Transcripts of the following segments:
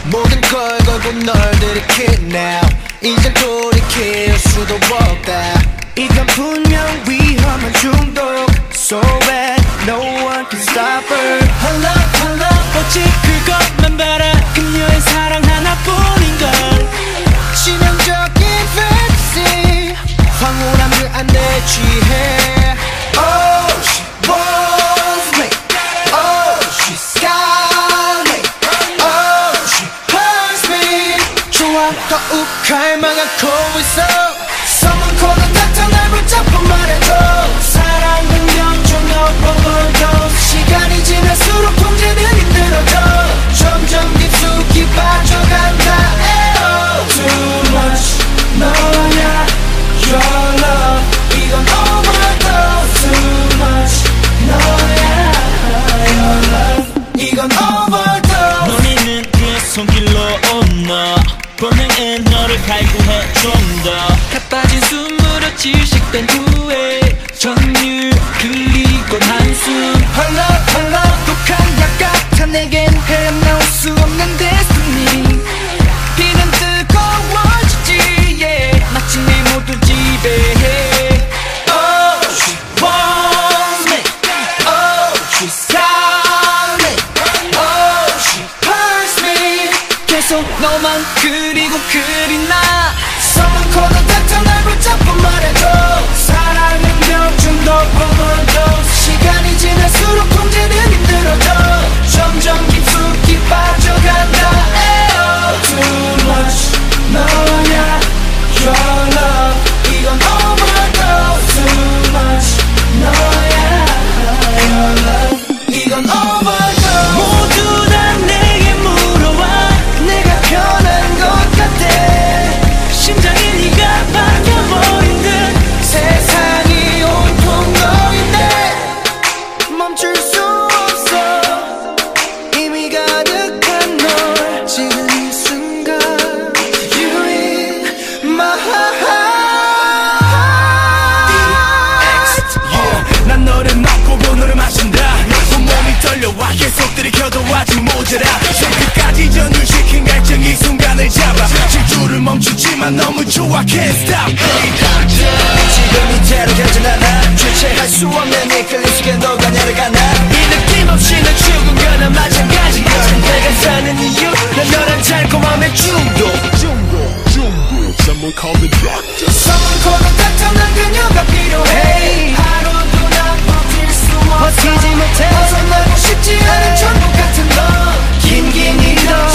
모든 걸 걸고 널 들이킬 now 이젠 돌이킬 수도 없다. 이건 분명 위험한 중독 So bad, no one can stop her. Her love, her love. 오직 그것만 바라. 그녀의 사랑 하나뿐인걸. 치명적인 fantasy 황홀한 그 안에 취해. Oh, she wants me. Oh, she's got me. Oh, she hurts me. 좋아, 더욱 갈망하고 있어. Someone call the doctor, 날 붙잡고 말해줘. 사랑은 명중 overdose. 시간이 지날수록 통제는 힘들어져. 점점 깊숙이 빠져간다. Too much 너야 your love 이건 overdose. Too much 너야 your love 이건 overdose. 너희는 그의 손길로 온너 본능은 너를 갈구해 좀 더 가빠진 숨으로 질식된 후에 전율 그리고 한숨. Her love, her love. 독한 약 같아 내겐 헤어나올 수 없는 destiny. 비는 뜨거워지지 yeah. 마치 내 모두 지배해. Oh, she wants me. Oh, she's got me. Oh, she hurts me. 계속 너만 그리고 그리나. Someone call the doctor, 날 붙잡고 말해줘. 사랑은 명중 overdose. 시간이 지날수록 통제는 힘들어져. 점점 깊숙이 빠져간다. Too much 너야 your love 이건 overdose. Too much 너야 your love 이건 overdose. 모두 다 내게 물어와 내가 변한 것 같아. 심장이 네가 바뀌어버린 듯. 세상이 온통 너인데 멈출 수 없어. 이미 가득한 널 지금 이 순간 You in my heart. yeah. 난 너를 맛보고 너를 마신다. 온몸이 떨려와 계속 들이켜도 아직 모자라. 끝까지 전율시킨 갈증 이 순간을 잡아. 질주를 멈추지만 너무 좋아 Can't stop. Hey doctor 지금 이대로 견진하나 주체할 수 없는 이 끌림 속에 너가 내려가나. 이 느낌 없이 널 죽은 마찬가지야. 내가 사는 이유 난 너란 달콤함의 중독. Someone call the doctor. Someone call the doctor. 난 그녀가 필요해. 하루도 난 버틸 수 없어. 버티지 못해. 벗어나고 싶지 않은 천국 같은 너. 긴긴 이런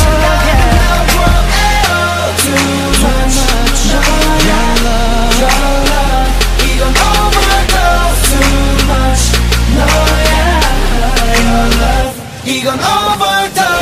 Too much your love 이건 overdose. Too much 너야 your love 이건 overdose.